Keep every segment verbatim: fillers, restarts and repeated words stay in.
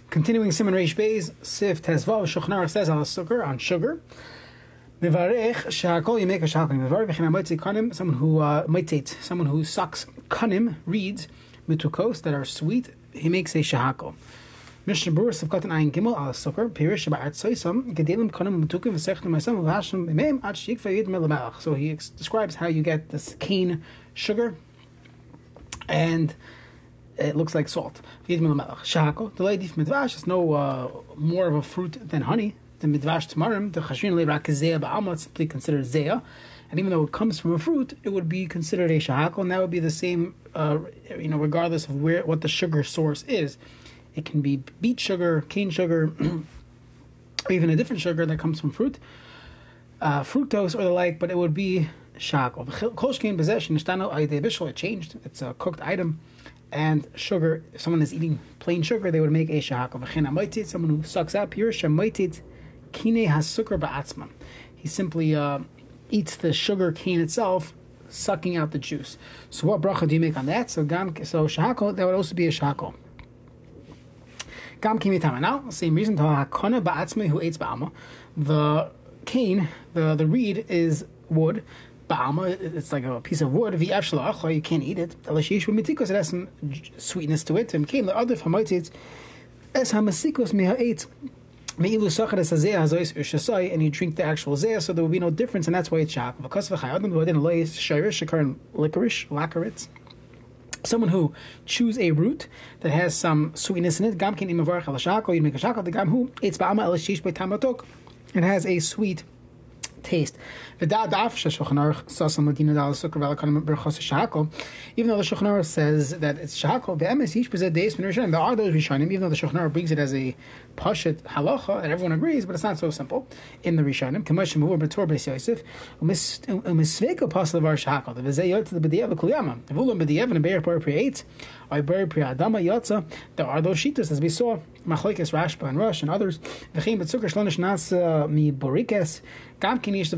Continuing Simon Reish Beis, Sif Tezvav, Shulchan Aruch says al sugar, on sugar. Mevarech shakol, you make a shakol. Mevarech v'china moitzi kanim, someone who uh, moitzet, someone who sucks kanim, reeds, mitukos, that are sweet, he makes a shakol. Mishnah Berurah Sivkatan Ayin Gimel al sugar, Pirish Ba'at Soisam, Gedelim kanim mitukim v'sechtim ma'asam v'hashim b'meim ad shikfa yid me'lemelach. So he ex- describes how you get this cane sugar, and it looks like salt. Shahako, the lady from midvash is no uh, more of a fruit than honey. The midvash tamarim, the chashrin leirak zeya ba'alma, simply considered zeya, and even though it comes from a fruit, it would be considered a shahako, and that would be the same, uh, you know, regardless of where what the sugar source is. It can be beet sugar, cane sugar, or even a different sugar that comes from fruit, uh, fructose or the like, but it would be shahako. Kolshkein possession, it changed. It's a cooked item. And sugar, if someone is eating plain sugar, they would make a shahako. Someone who sucks out pure shamoitit kine hasukar ba'atzman. He simply uh, eats the sugar cane itself, sucking out the juice. So what bracha do you make on that? So gam, so shahako, that would also be a shahako. Gam kimitama. Now, same reason. Hakona ba'atzman who eats ba'alma. The cane, the the reed is wood. Ba'alma, it's like a piece of wood. You can't eat it. It has some sweetness to it. And came the other hamoitzit es hamasikos me'ha'etz me'ilu sachar es hazeh hazois u'shasai, and you drink the actual zeh, so there will be no difference, and that's why it's shak. Because of chayadam who didn't lois shirish shakar licorice lacquerits. Someone who chews a root that has some sweetness in it. Gam kin imavarach al shako. You make a shako. The gam who it's ba'alma el shish b'tamatok. It has a sweet taste. Even though the Shulchan Aruch says that it's shahako, there are those Rishonim, even though the Shulchan Aruch brings it as a pashat halacha, and everyone agrees, but it's not so simple. In the Rishonim, Kamashim Muvur B'Tor Beis Yosef, Umisveka Pasal Var Shahako, the V'zei Yot the B'diyev Kuliyama, the Vulam B'diyev and Beir Bar Pri Eight, or Beir Pri Adama Yotza. There are those shitas, as we saw, Machlekes Rashba and Rosh and others. V'chim B'Tzukar Shlonish Nas Mi Borikes. I think it's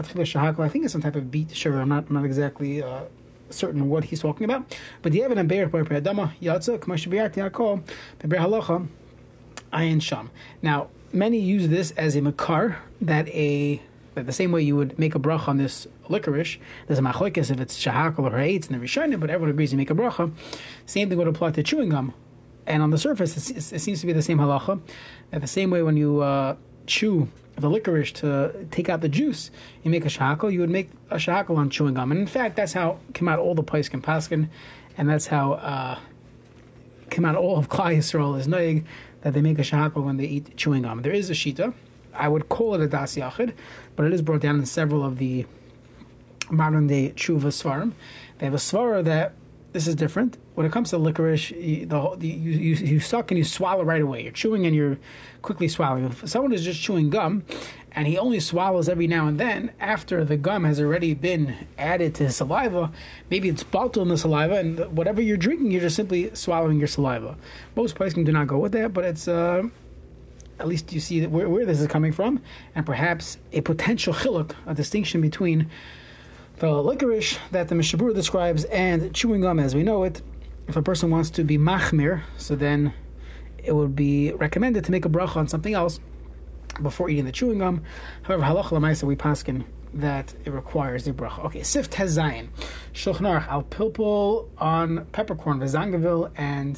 some type of beet sugar. I'm not, I'm not exactly uh, certain what he's talking about. But the Evan and Beir Bar Pri Adama Yotza K'mashibirat Yaakov Beir Halacha Ayin Sham. Now, many use this as a makar, that a that the same way you would make a bracha on this licorice. There's a machlokes if it's shahakol or eitz in the Rishonim, but everyone agrees you make a bracha. Same thing would apply to chewing gum. And on the surface, it, it seems to be the same halacha. That the same way when you uh, chew the licorice to take out the juice, you make a shahakol, you would make a shahakol on chewing gum. And in fact, that's how came out all the Paiskim Paskin, and that's how uh, came out all of Klal Yisrael is noig, that they make a shahakol when they eat chewing gum. There is a shita. I would call it a das yachid, but it is brought down in several of the modern day tshuva svarim. They have a svara that this is different. When it comes to licorice, you, the, the, you, you, you suck and you swallow right away. You're chewing and you're quickly swallowing. If someone is just chewing gum and he only swallows every now and then, after the gum has already been added to his saliva, maybe it's bottled in the saliva, and whatever you're drinking, you're just simply swallowing your saliva. Most places do not go with that, but it's... Uh, at least you see that where, where this is coming from, and perhaps a potential chiluk, a distinction between the licorice that the Mishnah Berurah describes and chewing gum as we know it. If a person wants to be machmir, so then it would be recommended to make a bracha on something else before eating the chewing gum. However, halacha l'maisa we paskin that it requires the bracha. Okay, sif tezayin, Shulchan Aruch al pilpul on peppercorn, v'zangavil, and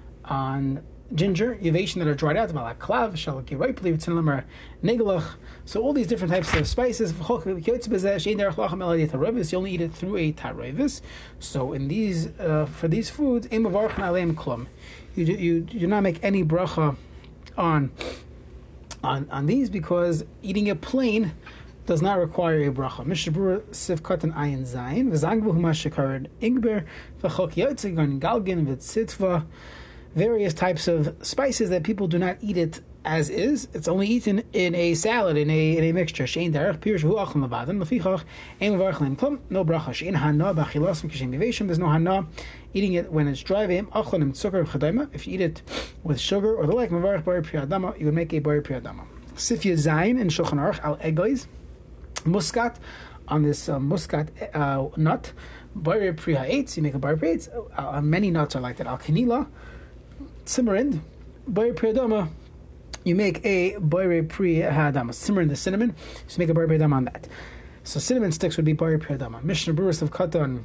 on ginger, yavation that are dried out, malak klav, shalaki ripli, v'tzinlam negalach. So all these different types of spices, you only eat it through a tarovis. So in these, uh, for these foods, you do, you do not make any bracha on, on on these, because eating it plain does not require a bracha. Mishnah Berurah Sivkat and Ayin Zayin, v'zangvu humashikared ingber, v'chok yotzig on galgin v'tzitva. Various types of spices that people do not eat it as is. It's only eaten in a salad, in a in a mixture. Shein derech pirush hu achlam levadim lefichach ein mevarach leim klum. No bracha. Shein hana b'achilasim kishem yiveshim. There's no hana eating it when it's dry. Ve'im achlam tzukar chadayma. If you eat it with sugar or the like, mevarach bari pri adama, you would make a bari pri adama. Sifya zayin in Shulchan Aruch al egois muscat, on this uh, muscat uh, nut. Bari pri ha'etz, you make a bari pri ha'etz. Uh, many nuts are like that. Al kanila, Simarind, Boyer Pri Adama, you make a Boyer Pri Hadama. Simmer in the cinnamon, so make a Boyer Pri Adama on that. So cinnamon sticks would be Boyer Pri Adama. Mishnah Berurah of Katan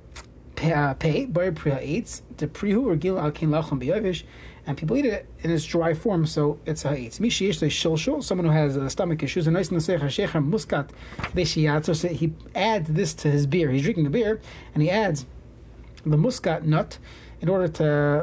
Pei, Boyer Pri Ha'etz, the Prihu or Gil Al Kin Lachon B'Yovish, and people eat it in its dry form, so it's ha'etz. Mishi Yesh Shilshul, someone who has uh, stomach issues, a nice Naseh HaShecher Muskat Veshiyatzo, so he adds this to his beer. He's drinking a beer, and he adds the muskat nut in order to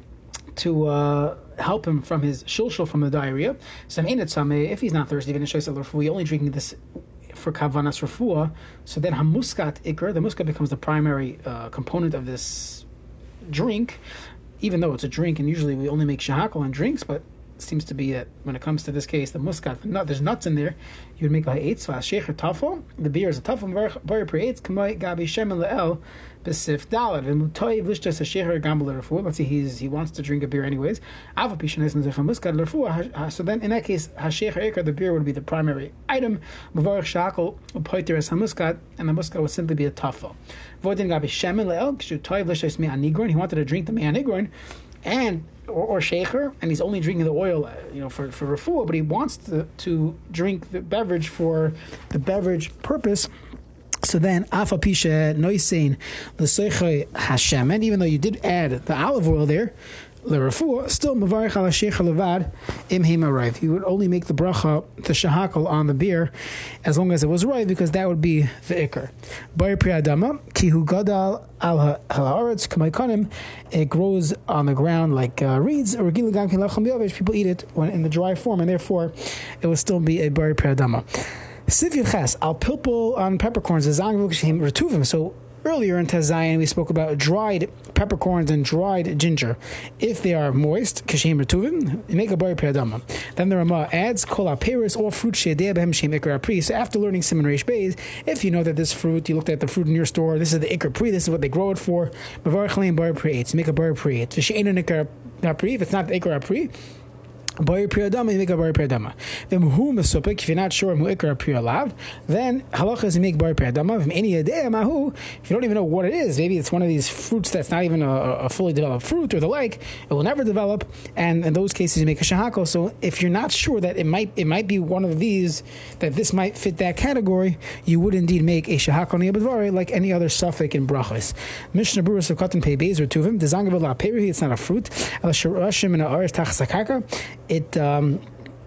to uh, help him from his shilshul, from the diarrhea. So if he's not thirsty, we only drinking this for kavanas refuah. So then hamuskat ikr, the muskat becomes the primary uh, component of this drink, even though it's a drink, and usually we only make shahakal on drinks, but it seems to be that when it comes to this case, the muskat, the nut, there's nuts in there, you would make a ha'etz, v'ashecher tafel, the beer is a tafel, boyer pri eitz, k'may gabi shemen le'el, b'sif dalad, v'mutoy v'lishtas ha'shecher gam l'refuah, let's see, he's, he wants to drink a beer anyways, ava pishanes n'zech muskat l'refuah, so then in that case, ha'shecher ikar, the beer would be the primary item, m'varech shahakal, u'poiter es ha'muskat, and the muskat would simply be a tafel. V'odin gabi shemen le'el, k'shutoy v'lishtas me'anigron, he wanted to drink the me'anigron, and or, or shecher, and he's only drinking the oil, uh, you know, for for refuah, but he wants to to drink the beverage for the beverage purpose. So then, afa pisha noisein l'soichoi hashemen, even though you did add the olive oil there, l'refuah, still mavarich ala shecher levad im him arrive. He would only make the bracha, the shahakal on the beer, as long as it was right, because that would be the ikar. Boyer Pri Adama ki hu gadal al haaretz k'maykanim, it grows on the ground like uh, reeds, or gilu gam kin lacham b'yovesh, people eat it when in the dry form, and therefore it would still be a Boyer Pri Adama. Siv Yuches al pilpul on peppercorns zang v'kshim retuvim. So earlier in Tazayin, we spoke about dried peppercorns and dried ginger. If they are moist, kashim retuvim, you make a Boyer Pri Adama. Then the Rama adds kol aperis, all fruit she'edeh behem shem ikar apri. So after learning Siman Reish Beis, if you know that this fruit, you looked at the fruit in your store, this is the ikar pri, this is what they grow it for, mavarich lein Boyer Pri Eitz, make a Boyer Pri Eitz. V'she'enu ikar apri, if it's not the ikar apri, Boyer Pri Adama, you make a Boyer Pri Adama. Then who mesupik, if you're not sure who ikar pri alav, then halacha is you make Boyer Pri Adama. From any idea mahu, if you don't even know what it is, maybe it's one of these fruits that's not even a, a fully developed fruit, or the like, it will never develop. And in those cases, you make a shahako. So if you're not sure that it might it might be one of these, that this might fit that category, you would indeed make a shahako niyabadvari like any other suffix in brachas. Mishnah Berurah of Katan Pei Beis or Tuvim, dezangav la peri, it's not a fruit. Al shirashim and aris tachas hakaka. It um,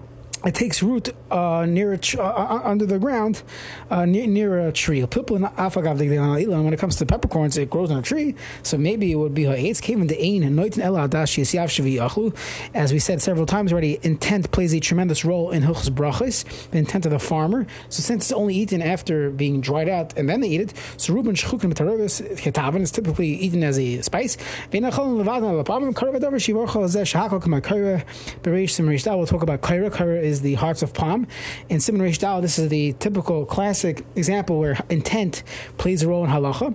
it takes root uh, near a tr- uh, under the ground, uh, near, near a tree. When it comes to peppercorns, it grows on a tree, so maybe it would be ha'etz. As we said several times already, intent plays a tremendous role in hilchos brachos, the intent of the farmer. So since it's only eaten after being dried out and then they eat it, so ruben shchukin b'tarogus ketavin is typically eaten as a spice. We'll talk about kaira. Kaira is the hearts of palm. In Siman Reish Dal, this is the typical classic example where intent plays a role in halacha.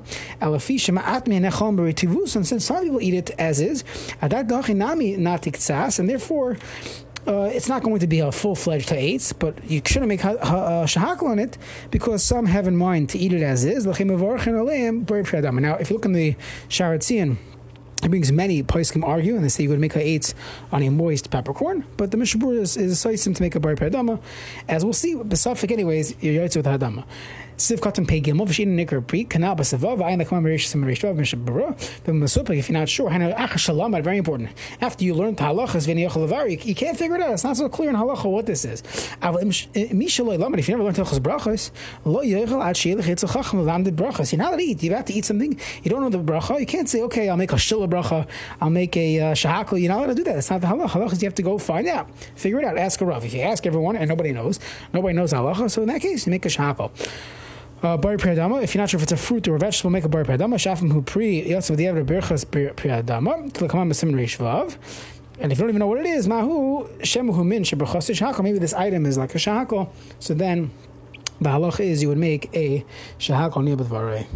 And since some people eat it as is, and therefore Uh, it's not going to be a full-fledged ha'etz, but you shouldn't make ha- ha- uh, shahakal on it because some have in mind to eat it as is. Now, if you look in the Sharat Tzion, it brings many poskim argue, and they say you would make ha'etz on a moist peppercorn, but the Mishnah Berurah is, is a soisim to make a Boyer Pri Adama. As we'll see, besafik anyways, you're yotze with hadama. Siv katan pei gimel v'shein nikar pri kanal b'sevav v'ayin l'kamam b'reish Siman Reish Vav Mishnah Berurah v'masupik. If you're not sure, hana achar shalom, very important. After you learn halachas v'niyachal levari, you can't figure it out. It's not so clear in halacha what this is. Mishaloi lamad. If you never learned halachas brachos, lo yochel ad sheilach yitzal chacham l'lamdid brachos. You're not allowed to eat. You're about to eat something. You don't know the bracha. You can't say, okay, I'll make a shila bracha. I'll make a uh, shahakal. You're not allowed to do that. It's not the halacha. Halacha is you have to go find out, figure it out. Ask a rav. If you ask everyone and nobody knows, nobody knows halacha. So in that case, you make a shahakal. Uh, Boyer Pri Adama. If you're not sure if it's a fruit or a vegetable, make a Boyer Pri Adama. Shafim hu pri yotzav diavad berchas Pri Adama. T'lekamam b'Siman Reish Vav. And if you don't even know what it is, mahu shemuhu min sheberchas shahakal. Maybe this item is like a shahakal. So then the halach is you would make a shahakal niyabadvarei.